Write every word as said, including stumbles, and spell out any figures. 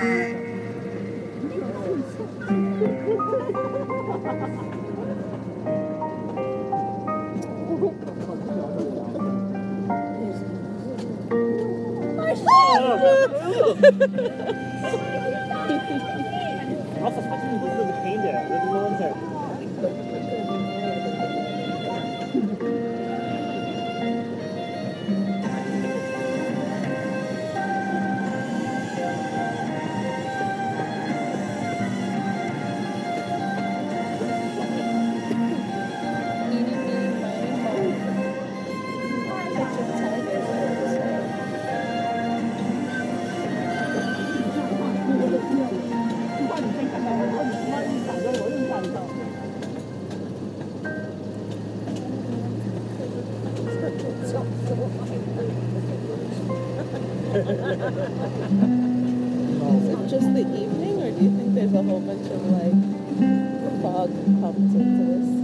Was, das hat mich nicht so gekannt, das ist nur unser. Is it just the evening, or do you think there's a whole bunch of like fog comes into this?